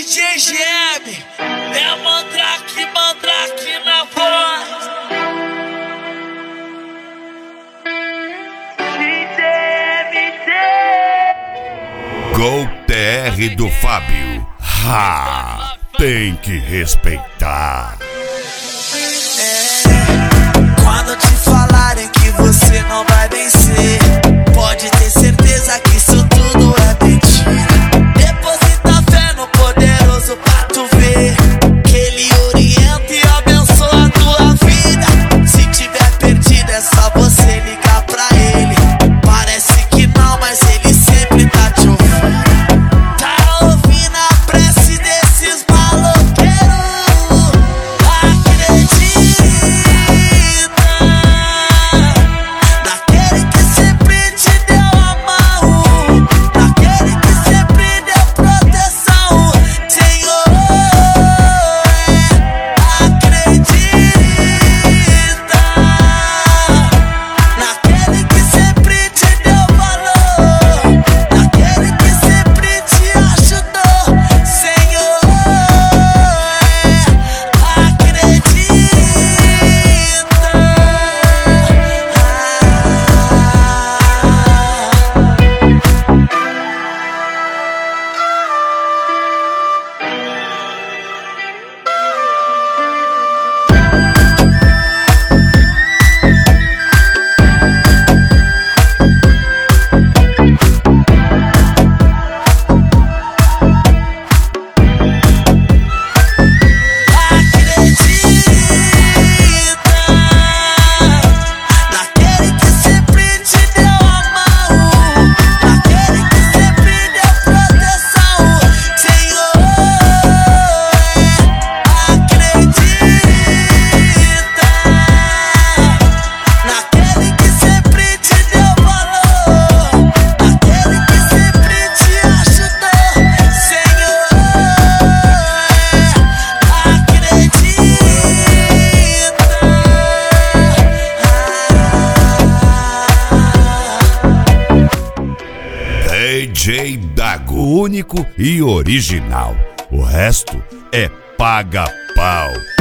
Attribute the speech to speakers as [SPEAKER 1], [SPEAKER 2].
[SPEAKER 1] DJ Geme, é mandrake na voz.
[SPEAKER 2] Gol TR do Fábio. Ha! Tem que respeitar.
[SPEAKER 1] Quando te falarem que você não vai vencer, pode ter certeza que isso tudo é mentira. Deposita fé no poderoso pra tu ver que ele orienta e abençoa a tua vida. Se tiver perdido é só você ligar pra ele. Parece que não, mas ele sempre tá te ouvindo. Tá ouvindo a prece desses maloqueiros? Acredita naquele que sempre te deu a mão, naquele que sempre deu proteção. Senhor, acredita naquele que sempre te deu valor, naquele que sempre te ajudou. Senhor, acredita. Naquele que sempre te deu a mão, naquele que sempre deu proteção. Senhor, acredita naquele que sempre te deu valor, naquele que sempre te ajudou. Senhor, acredita.
[SPEAKER 2] DJ Dago, único e original. O resto é paga-pau.